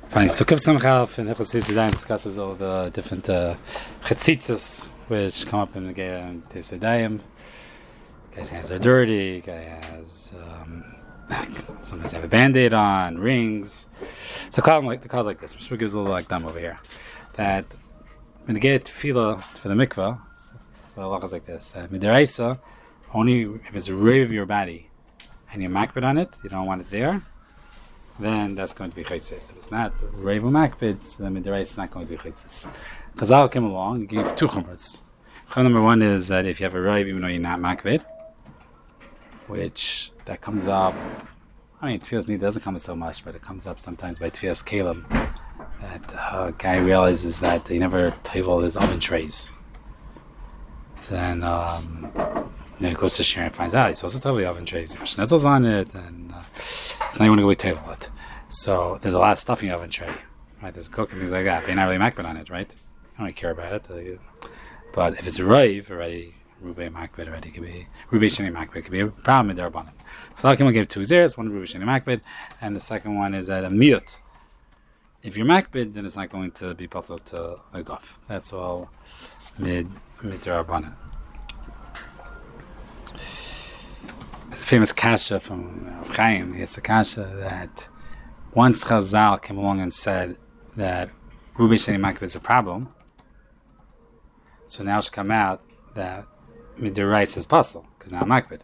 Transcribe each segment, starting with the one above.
Fine. So Kuf Samchalf and Hilchos Tesidayim discusses all the different chetzitzas which come up in the Geya and Tesidayim. Guy's hands are dirty. Guy has sometimes have a band-aid on, rings. So the call's like this. Mishra gives a little like dumb over here. That when the Geya tefillah for the mikvah, so Allah is like this. Midiraisa, only if it's a rave of your body and you makbid on it, you don't want it there, then that's going to be chaytzis. If it's not rave or makbid, so then midiraisa is not going to be chaytzis. Chazal came along and gave two chumras. Chumra number one is that if you have a rave even though you're not makbid, which that comes up, I mean, Tfilas Nida doesn't come so much, but it comes up sometimes by Tfilas Kalim, that a guy realizes that he never tabled his oven trays. Then he goes to share and finds out he's supposed to table the oven trays. He puts schnitzels on it, and so now you want to go table it. So there's a lot of stuff in the oven tray, right? There's cook and things like that, but you're not really makbid on it, right? I don't really care about it. But if it's raiv already, Rubei Makbid already could be Rubei Sheni Makbid could be a problem in their abundant. So Hakim gave two zeros, one Rubei Sheni Makbid, and the second one is that a miyut. If you're Makbid, then it's not going to be buffalo to a guf. That's all mid their abundant. It's a famous kasha from Chaim. It's a kasha that once Chazal came along and said that Rubei Sheni Makbid is a problem, so now it should come out that Midiraisa is possible, because now I'm makbid.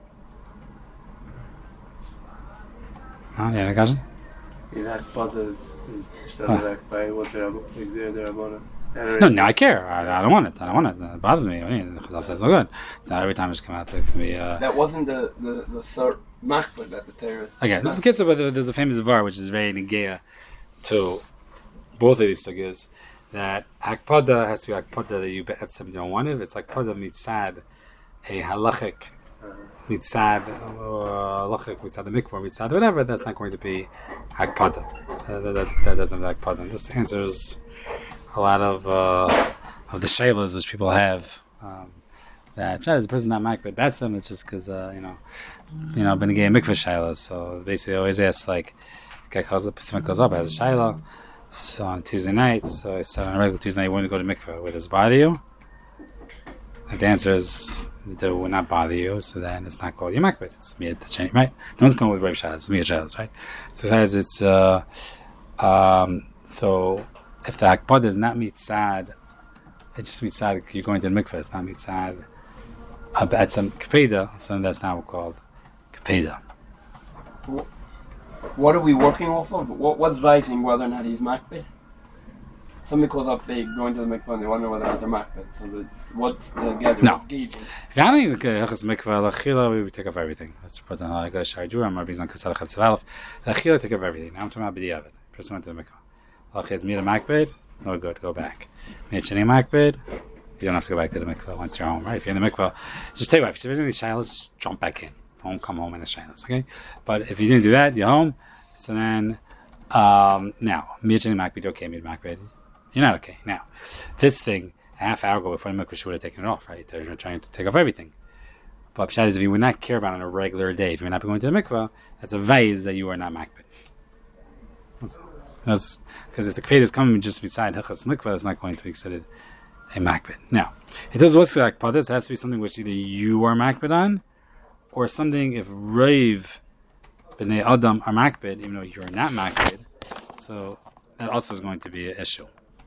Oh, yeah, I got it. No, I care. I don't want it. It bothers me. Chazal says no good. So every time it should come out, it's going to be... That wasn't the makbid that the terrorists... Okay, but there's a famous var which is very negeya to both of these sugyas. That akpada has to be akpada that you be'etzem don't want it. It's akpada mitzad a halachic mitzad or halachic mitzad the mikvah mitzad whatever. That's not going to be akpada. That doesn't have akpada. And this answers a lot of the shaylas which people have. That the person not makbid be'etzem. It's just because been a gay mikvah shaylas. So basically, they always ask like, guy calls up, someone calls up, has a shayla. So on Tuesday night, so I said on a regular Tuesday night, you want to go to mikveh. Would this bother you? And the answer is, it would not bother you, so then it's not called Yemakbid. It's Miyat Tachani, right? No one's going with Rav Shalas, it's Miyat Shalas, right? So guys, it's, so if the Akbad is not Mitzad, it's just Mitzad, you're going to the mikveh, it's not Mitzad, at some Kapeda, so that's now called Kapeda. What are we working off of? What's writing whether or not he's makbid? Somebody calls up, they go into the mikvah and they wonder whether or not they're makbid. So what's the gathering? No. Gauging? If I don't mikvah lachila, we would take off everything. That's the person like a shardura, or on kusal chavsavalf. Lachila take off everything. Now I'm talking about b'diavad. Person went to the mikvah. Lachila made a makbid, no good, go back. Made sheni makbid, you don't have to go back to the mikvah once you're home, right? If you're in the mikvah, just take off. If there's any shilas, just jump back in. Don't come home in the shilas, okay? But if you didn't do that, you're home. So then, now, Mirchani Makbid, okay, Mid Makbid. You're not okay. Now, this thing, a half hour ago before the mikvah, would have taken it off, right? They're trying to take off everything. But Pshat is, if you would not care about it on a regular day, if you're not going to the mikvah, that's a vase that you are not Makbid. That's because if the Kved is coming just beside Hilchas Mikvah, it's not going to be considered a Makbid. Now, it does what's like Padas, it has to be something which either you are Makbid on, or something if Rave B'nai Adam are makbid, even though you're not makbid, so that also is going to be an issue.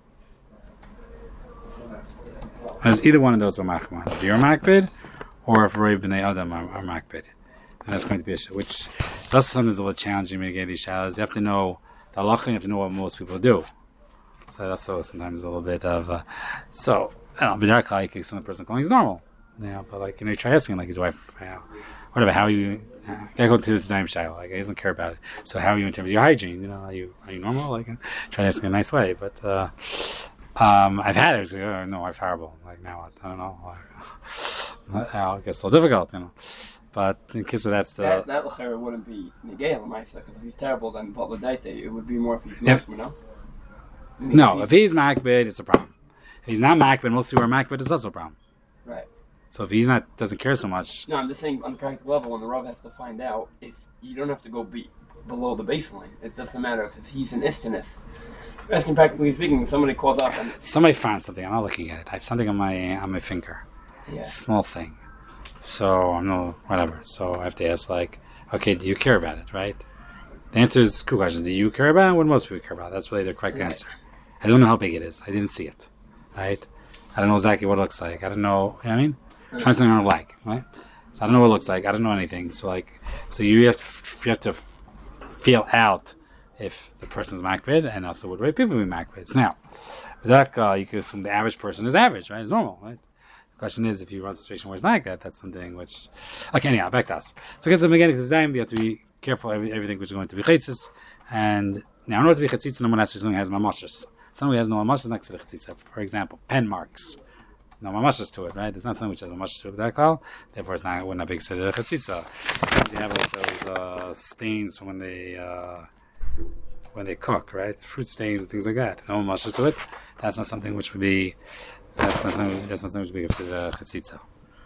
As either one of those are makbid. If you're makbid, or if Rave B'nai Adam are makbid. And that's going to be an issue, which that's sometimes a little challenging to get these shalas. You have to know the halacha, you have to know what most people do. So that's also sometimes a little bit of, so, b'dark like some person calling is normal. But you try asking like his wife, whatever, how you I go to this Naim Shaila, like he doesn't care about it. So how are you in terms of your hygiene? Are you normal? Try to ask in a nice way. But I've had it. It's like, oh, no, it's horrible. Now what? I don't know. I guess it's a little difficult, But in case of that's the that l'chera wouldn't be negay l'maisa, because if he's terrible, then Daite, it would be more if he's not, No, if he's makbid, it's a problem. If he's not makbid, most people are makbid, it's also a problem. Right. So if he's doesn't care so much. No, I'm just saying on the practical level, when the Rav has to find out, if you don't have to go be below the baseline. It's just a matter of if he's an istinus. Asking practically speaking, somebody calls up and somebody finds something. I'm not looking at it. I have something on my finger. yeah. Small thing. So I'm no whatever. So I have to ask like, okay, do you care about it, right? The answer is two questions. Do you care about it? What do most people care about? That's really the correct answer. I don't know how big it is. I didn't see it, right? I don't know exactly what it looks like. I don't know. You know what I mean? Trying something on a leg, right? So I don't know what it looks like. I don't know anything. So you have to feel out if the person's makbid, and also would rate people be makbid. Now, with that, you can assume the average person is average, right? It's normal, right? The question is, if you run a situation where it's like that, that's something which... Okay, anyhow, back to us. So I guess again, because you have to be careful everything which is going to be chaitzis. And now, in order to be chaitzis, no one has to be something that has mamashas. Somebody has no mamashas next to the chaitzis. For example, pen marks. No mamashas to it, right? It's not something which has mamashas to it with that call. Therefore, it would not be considered a chaitzis. Sometimes you have like those stains when they cook, right? Fruit stains and things like that. No mamashas to it. That's not something which would be... That's not something which would be considered a chaitzis.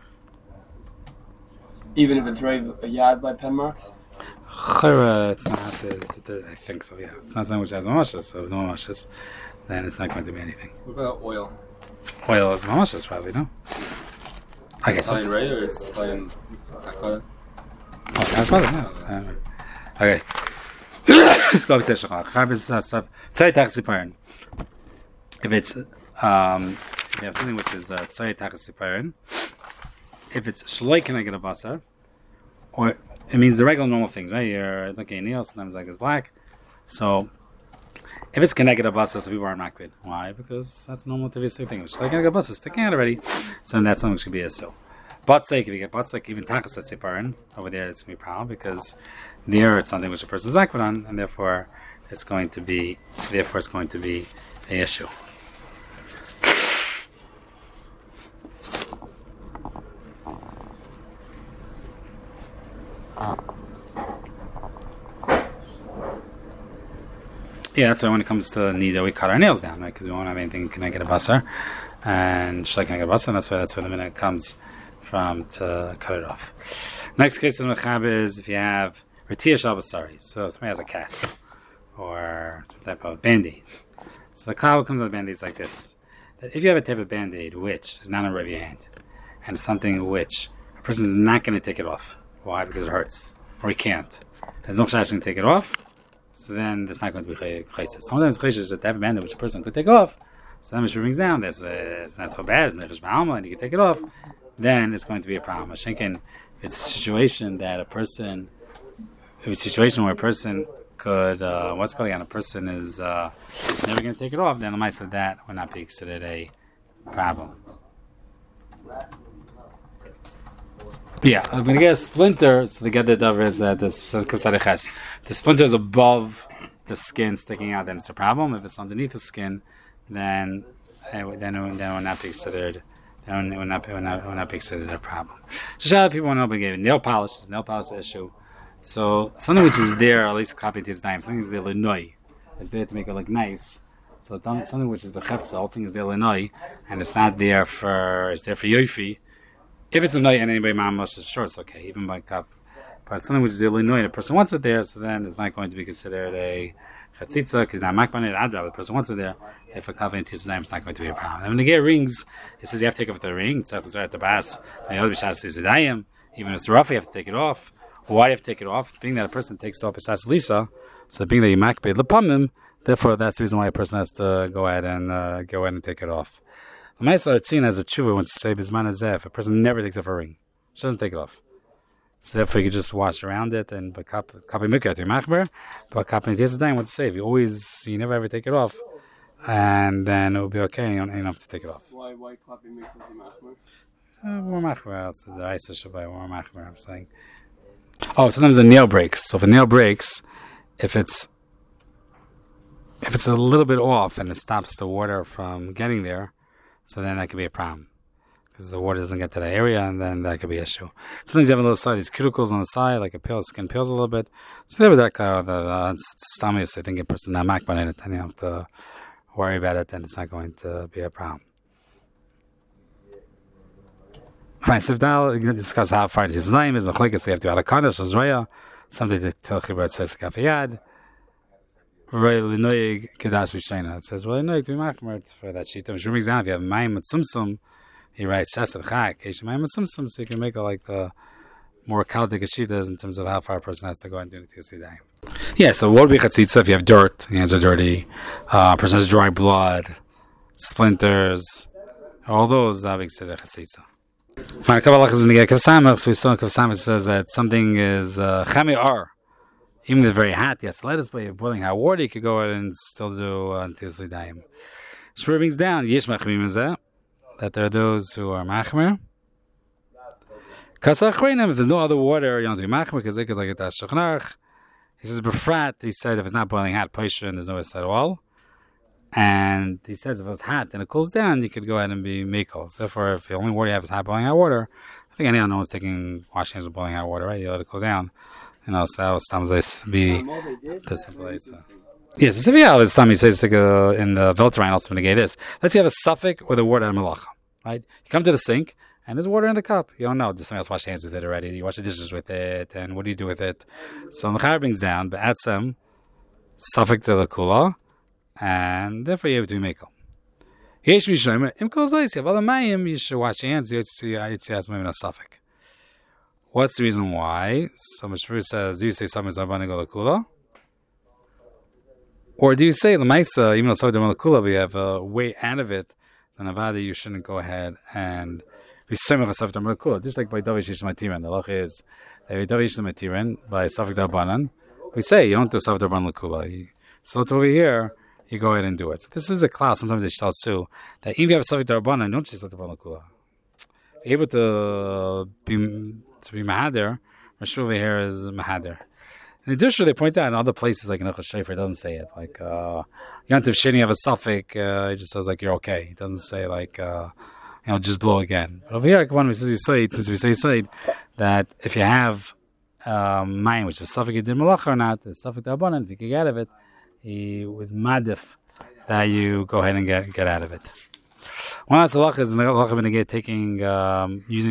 Even if it's right a yad by pen marks? It's not. I think so. Yeah, it's not something which has mamashas. So no mamashas, then it's not going to be anything. What about oil? Oil is mamashas, probably no. I guess. It's fine, right? Or it's fine. Okay, okay. Let's go to the if it's you have something which is if it's shloi keneged a basar, or it means the regular normal things, right? You're looking at nails, sometimes like it's black. So if it's keneged a basar, so people aren't makbid. Why? Because that's a normal tivistic thing. Shloi keneged a basar, sticking out already. So then that's something which should be a sil. Batsek, if you get batsek, even takas atziparin, over there it's going to be a problem because there it's something which a person is makbid on, and therefore it's going to be an issue. Yeah, that's why when it comes to nida, we cut our nails down, right? Because we won't have anything connected to basar, and shloi keneged a basar, and that's where the minute comes from to cut it off. Next case in Mechab is if you have retiyah shal basari, so somebody has a cast or some type of band-aid. So the klal comes with band-aids like this: that if you have a type of band-aid which is not on your hand, and it's something which a person is not going to take it off. Why? Because it hurts, or he can't. There's no chashash to take it off. So then that's not going to be chaytzis. Sometimes chaytzis is a type of band which a person could take off. So then Mishra brings down that's it's not so bad. It's nefesh b'alma, and you can take it off. Then it's going to be a problem. If it's a situation that a person, if it's a situation where a person could, what's going on? A person is never going to take it off. Then the might say that would not be considered a problem. Yeah, I'm going to get a splinter, so the get the dover is that the splinter is above the skin sticking out, then it's a problem. If it's underneath the skin, then it would not be considered. Then it would not be considered a problem. Just a lot of people want to know about nail polish. Is nail polish the issue? So something which is there, or at least copy to his name, something is the Illinois. It's there to make it look nice. So something which is bechefza, the whole thing is the Illinois, and it's not there for yofi. If it's a night and anybody mamash is sure it's okay, even by cup. But something which is really annoying, the person wants it there, so then it's not going to be considered a chatzitza because now makban it adra. The person wants it there. If a cup in his name, it's not going to be a problem. And when they get rings, it says you have to take off the ring. It's at the bas. The other bishas says edayim. Even if it's rough, you have to take it off. Why do you have to take it off? Being that a person takes it off b'sas lisa, so being that you makbid lepamim, therefore that's the reason why a person has to go ahead and take it off. The Ma'aseh Tzin has a tshuva wants to say bisman hazeh. If a person never takes off a ring, she doesn't take it off. So therefore, you can just wash around it and kapi mikra to machber, but kapi nitiyas what to say? If you never ever take it off, and then it will be okay. You don't have to take it off. Why kapi mikra to machber? More machber. It's the Isa Shabbai. More machber. I'm saying. Oh, sometimes the nail breaks. So if a nail breaks, if it's a little bit off and it stops the water from getting there. So then that could be a problem because the water doesn't get to the area, and then that could be an issue. Sometimes you have a little side, these cuticles on the side, like skin peels a little bit. So there with that kind of the stomach, I think a person not makban in it, and you don't have to worry about it, then it's not going to be a problem. Fine, so now we can discuss how far his name is. We have to add a kaddish, Azraya. something to tell Chibur says Kafayad. It says, well, no, do machmer for that sheet. For example, if you have Mayim and Sumsum, he writes Shasad Chak, Mayim and Sumsum, so you can make it like the more Kaldik Shitas in terms of how far a person has to go and do Netilas Yadayim. Yeah, so what would be Chatzitza if you have dirt, hands are dirty, a person has dry blood, splinters, all those, that makes it a Chatzitza. Fine, a couple of when you get Kav Samach, so we saw in Kav Samach says that something is Chami Ar. Even if it's very hot, yes, let us play boiling hot water, you could go ahead and still do Netilas Yadayim. Shmur brings down, Yesh Machmim is that there are those who are Machmer. Kasach Chreinim, if there's no other water, you don't do Machmer, because it is like a Tashachnarch. He says, Befrat, he said, if it's not boiling hot, Paishin, there's no Issa at all. And he says, if it's hot and it cools down, you could go ahead and be Mikos. Therefore, if the only water you have is hot boiling hot water, I think anyone knows taking washing hands with boiling hot water, right? You let it cool down. So that was sometimes be the simple. Yes, so this time he says in the Velterine also when he gave this. Let's say you have a suffix with a word on malacha, right? You come to the sink and there's water in the cup. You don't know. Does somebody else wash your hands with it already? You wash the dishes with it, and what do you do with it? So Mechar brings down be'atzem suffix to the kula, and therefore you have to be mekel. Yesh mishomer im kol zayis. You have other mayim. You should wash your hands. You see maybe a suffix. What's the reason why? So Mishpur says, do you say something is Rabban Nigol Kula? Or do you say, L'maisa, even though it's Rabban Kula, but you have a way out of it, then Avada, you shouldn't go ahead and be Semach Asaf Rabban Kula. Just like by Davish Yish Matiran. The loch is, Davish Yish Matiran, by Safik Darbanan, we say, you don't do Safik Rabban Kula. So over here, you go ahead and do it. So this is a class, sometimes they shall sue, that even if you have Safik Darbanan, don't say Safik Rabban Kula. Able to be Mahader, Rashi over here is Mahader. In addition, they point out in other places, like in Nechus Shofar, it doesn't say it. Like, Yantiv Sheni have a suffix, it just says, like, you're okay. It doesn't say, like, just blow again. But over here, like, one, since we say Yisoid, that if you have Mayim, which is a suffix you did Malacha or not, the suffix D'Abanan, if you can get out of it, he was Madif that you go ahead and get out of it. One last halacha is halacha taking using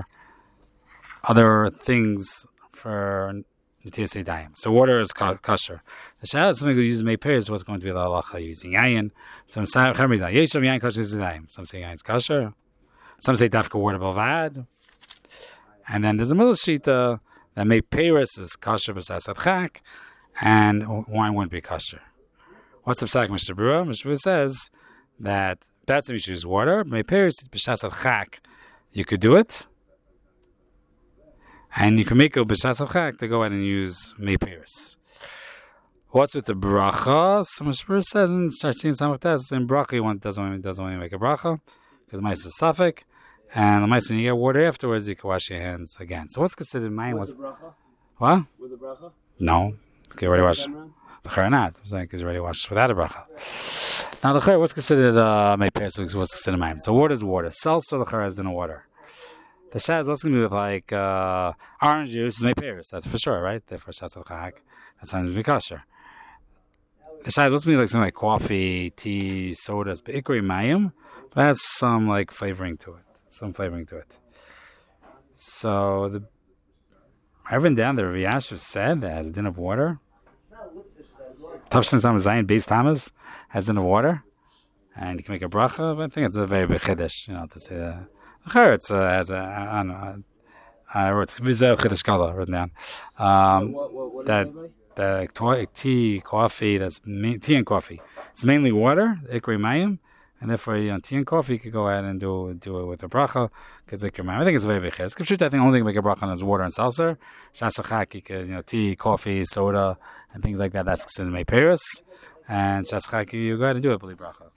other things for Netilas Yadayim. So water is kosher. The shayla is something who uses meiper is what's going to be the halacha using yayin. Some say yayin kosher is Yadayim. Some say yayin is kosher. Some say dafka water balvad. And then there's a middle shita that meiper is kosher b'sasad chak, and wine wouldn't be kosher. What's the psak Mr. Brewer? Mr. Brewer says that that's if you choose water. Meiper is b'sasad chak. You could do it. And you can make a b'shas al-chak to go ahead and use meiperis. What's with the bracha? So Mishpur says in Sharchin Samachtas, in bracha one doesn't want to make a bracha because the mice is suffix, and the mice when you get water afterwards you can wash your hands again. So what's considered mine was what? With the bracha? No, okay, already washed. The chayr not. I was like, because already washed without a bracha. Now the chayr, what's considered meiperis? What's considered mine? So water is water. Seltzer the chayr is in the water. The shad is also going to be with like orange juice is meiperis, that's for sure, right? Therefore, shad al-chak, that's going to be kosher. The shad is also going to be like something like coffee, tea, sodas, but ikri mayim, but it has some like flavoring to it. So I've written down that Rav Yashiv said that has a din of water. Tavshin Sam Zayin Beis Tamas has a din of water, and you can make a bracha. But I think it's a very big chiddush, to say that. It's as I wrote Chiddush Kala written down. That tea, coffee, that's tea and coffee. It's mainly water, ikri mayim, and therefore tea and coffee you could go ahead and do it with a bracha because ikri mayim. I think it's a very big chiddush. I think the only thing make a bracha on is water and salsa. Shasachak, you could tea, coffee, soda, and things like that. That's considered meiperis, and shasachak you go ahead and do it b'li bracha.